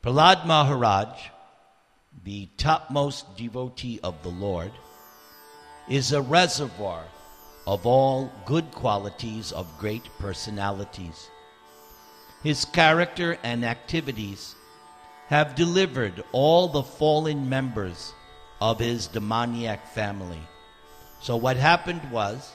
Prahlad Maharaj, the topmost devotee of the Lord, is a reservoir of all good qualities of great personalities. His character and activities have delivered all the fallen members of his demoniac family. So what happened was,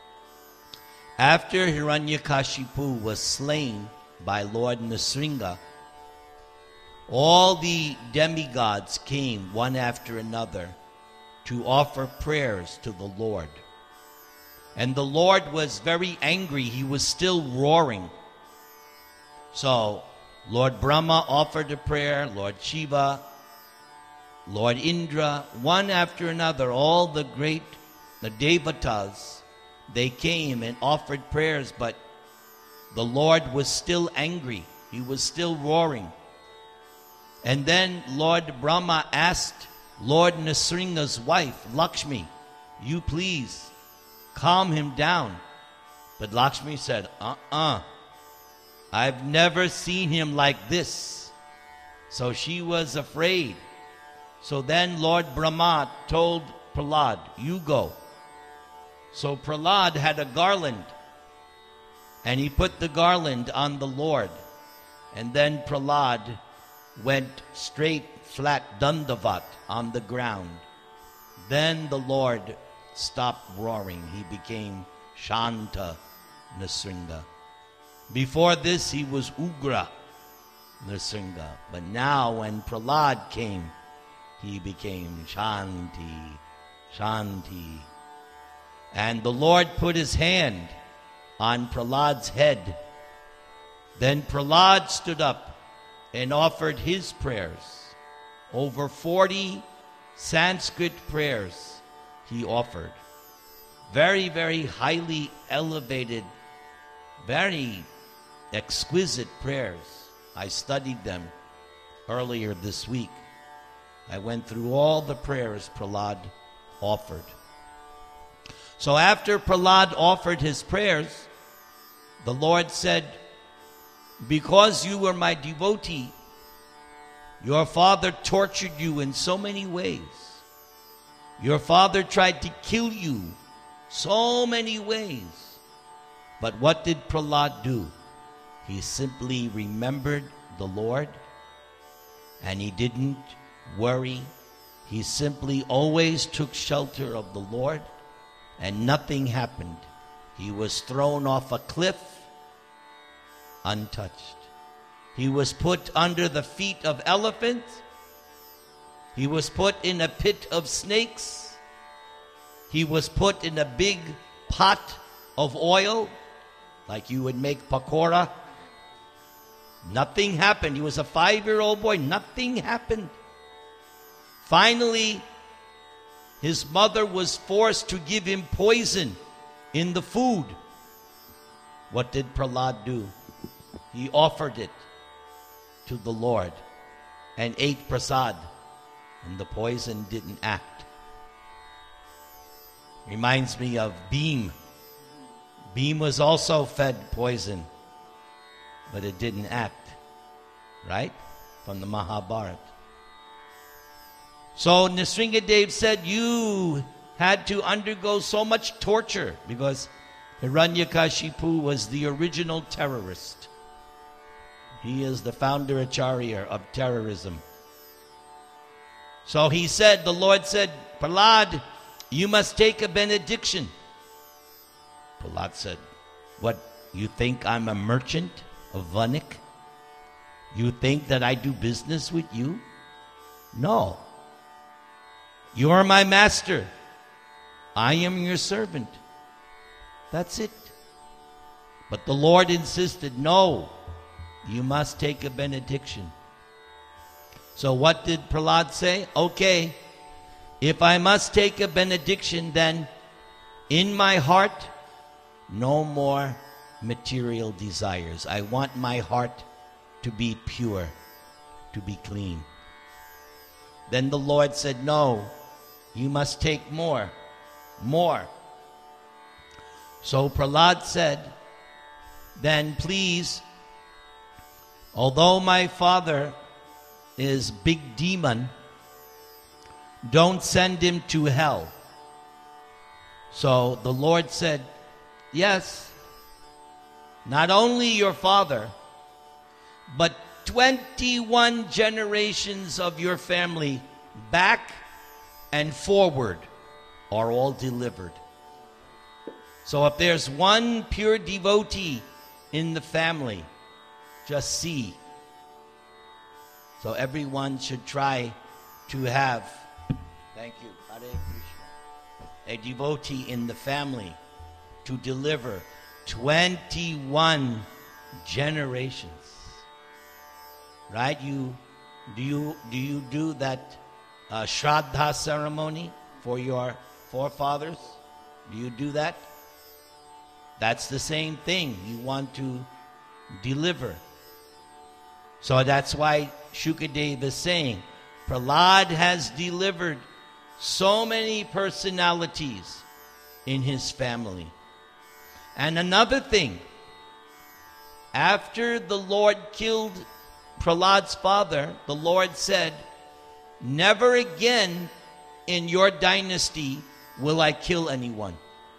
after Hiranyakashipu was slain by Lord Nrsinga, all the demigods came one after another to offer prayers to the Lord. And the Lord was very angry. He was still roaring. So Lord Brahma offered a prayer, Lord Shiva, Lord Indra, one after another, all the devatas, they came and offered prayers, but the Lord was still angry. He was still roaring. And then Lord Brahma asked Lord Nrsinga's wife, Lakshmi, you please calm him down. But Lakshmi said, I've never seen him like this. So she was afraid. So then Lord Brahma told Prahlad, you go. So Prahlad had a garland, and he put the garland on the Lord. And then Prahlad went straight, flat, dandavat on the ground. Then the Lord stopped roaring. He became Shanta Nrsinga. Before this, he was Ugra Nrsinga. But now, when Prahlad came, he became Shanti, Shanti. And the Lord put his hand on Prahlad's head. Then Prahlad stood up and offered his prayers. Over 40 Sanskrit prayers he offered. Very, very highly elevated, very exquisite prayers. I studied them earlier this week. I went through all the prayers Prahlad offered. So after Prahlad offered his prayers, the Lord said, because you were my devotee, your father tortured you in so many ways. Your father tried to kill you so many ways. But what did Prahlad do? He simply remembered the Lord, and he didn't worry. He simply always took shelter of the Lord, and nothing happened. He was thrown off a cliff untouched. He was put under the feet of elephants. He was put in a pit of snakes. He was put in a big pot of oil, like you would make pakora. Nothing happened. He was a 5-year-old boy. Nothing happened. Finally, his mother was forced to give him poison in the food. What did Prahlad do? He offered it to the Lord and ate prasad, and the poison didn't act. Reminds me of Bhim. Bhim was also fed poison, but it didn't act. Right? From the Mahabharata. So Nrsingadev said, you had to undergo so much torture because Hiranyakashipu was the original terrorist. He is the founder acharya of terrorism. So he said, the Lord said, Prahlad, you must take a benediction. Prahlad said, what, you think I'm a merchant of Vanik? You think that I do business with you? No. You are my master. I am your servant. That's it. But the Lord insisted, no, you must take a benediction. So what did Prahlad say? Okay, if I must take a benediction, then in my heart, no more material desires. I want my heart to be pure, to be clean. Then the Lord said, no, you must take more. So Prahlad said, then please, although my father is big demon, don't send him to hell. So the Lord said, yes, not only your father, but 21 generations of your family back and forward are all delivered. So if there's one pure devotee in the family, just see. So everyone should try to have, thank you, Hare Krishna, a devotee in the family to deliver 21 generations. Right? Do you do that Shraddha ceremony for your forefathers? Do you do that? That's the same thing. You want to deliver. So that's why Shukadeva is saying, Prahlad has delivered so many personalities in his family. And another thing, after the Lord killed Prahlad's father, the Lord said, never again in your dynasty will I kill anyone.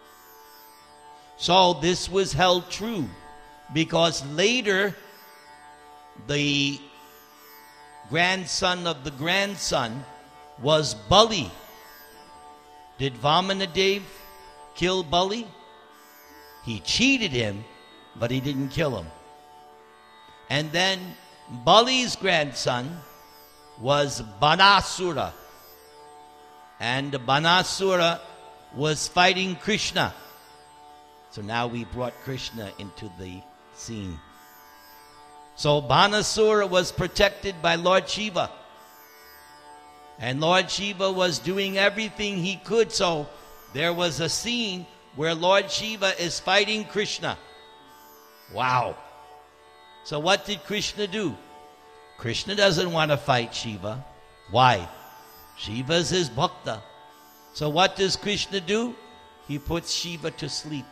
So this was held true, because later the grandson of the grandson was Bali. Did Vamanadev kill Bali? He cheated him, but he didn't kill him. And then Bali's grandson was Banasura. And Banasura was fighting Krishna. So now we brought Krishna into the scene. So Banasura was protected by Lord Shiva. And Lord Shiva was doing everything he could. So there was a scene where Lord Shiva is fighting Krishna. Wow. So what did Krishna do? Krishna doesn't want to fight Shiva. Why? Shiva is his bhakta. So what does Krishna do? He puts Shiva to sleep.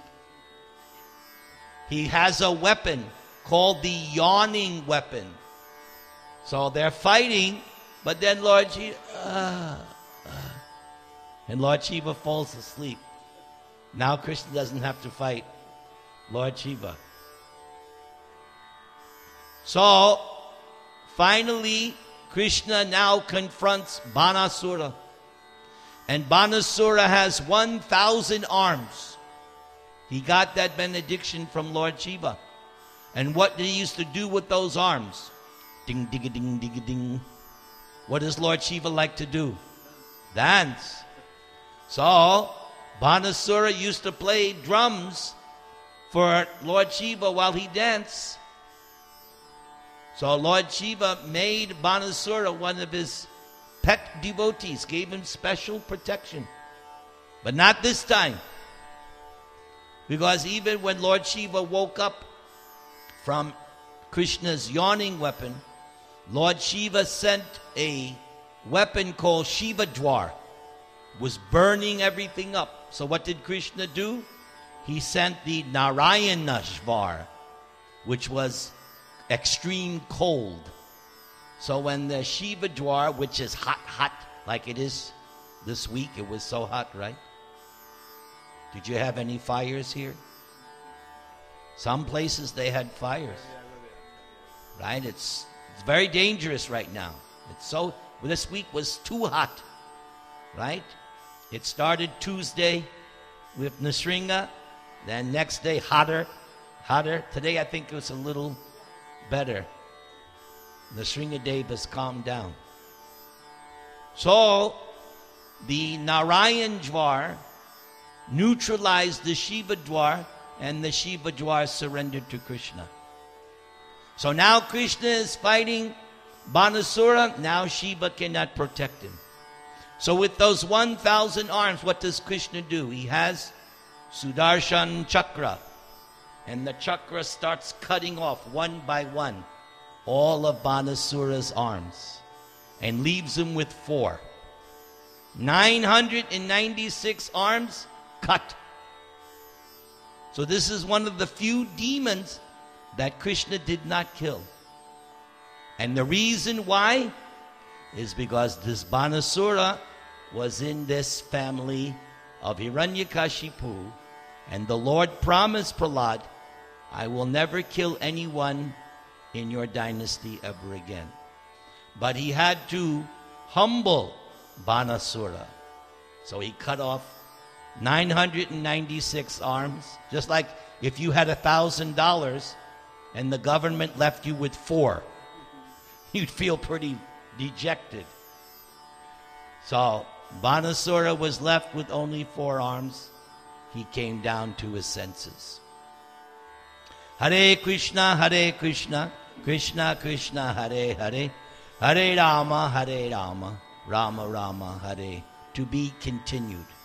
He has a weapon called the yawning weapon. So they're fighting, but then Lord Shiva, and Lord Shiva falls asleep. Now Krishna doesn't have to fight Lord Shiva. So finally, Krishna now confronts Banasura. And Banasura has 1,000 arms. He got that benediction from Lord Shiva. And what did he used to do with those arms? Ding, ding, ding, ding, ding. What does Lord Shiva like to do? Dance. So, Banasura used to play drums for Lord Shiva while he danced. So Lord Shiva made Banasura one of his pet devotees, gave him special protection. But not this time. Because even when Lord Shiva woke up from Krishna's yawning weapon, Lord Shiva sent a weapon called Shiva Dwar, was burning everything up. So what did Krishna do? He sent the Narayana Shvar, which was extreme cold. So when the Shiva Dwar, which is hot, like it is this week, it was so hot, right? Did you have any fires here? Some places they had fires. Right? It's very dangerous right now. This week was too hot. Right? It started Tuesday with Nisringa. Then next day hotter. Today I think it was a little better. Nisringa Dev has calmed down. So the Narayan Dwar neutralized the Shiva Dwar, and the Shiva Dwar surrendered to Krishna. So now Krishna is fighting Banasura. Now Shiva cannot protect him. So with those 1,000 arms, what does Krishna do? He has Sudarshan Chakra. And the chakra starts cutting off one by one all of Banasura's arms and leaves him with 4. 996 arms cut. So this is one of the few demons that Krishna did not kill. And the reason why? is because this Banasura was in this family of Hiranyakashipu, and the Lord promised Prahlad, I will never kill anyone in your dynasty ever again. But he had to humble Banasura. So he cut off 996 arms, just like if you had $1,000 and the government left you with 4, you'd feel pretty dejected. So Banasura was left with only 4 arms. He came down to his senses. Hare Krishna, Krishna Krishna, Hare Hare, Hare Rama, Rama Rama, Hare. To be continued.